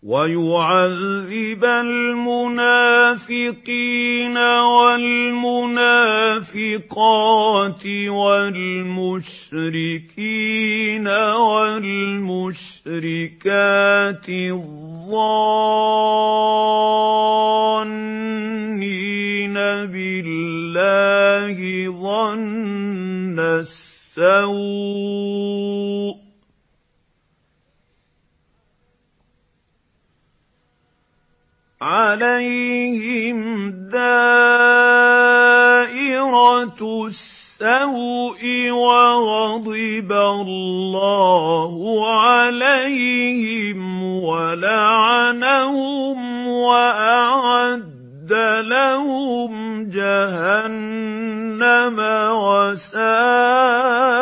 وَيُعَذِّبَ الْمُنَافِقِينَ وَالْمُنَافِقَاتِ وَالْمُشْرِكِينَ وَالْمُشْرِكَاتِ الظَّانِّينَ بِاللَّهِ ظَنَّ السَّوْءِ ۚ عَلَيْهِمْ دَائِرَةُ السَّوْءِ وَغَضِبَ اللَّهُ عَلَيْهِمْ وَلَعَنَهُمْ وَأَعَدَّ لَهُمْ جَهَنَّمَ ۖ وَسَاءَتْ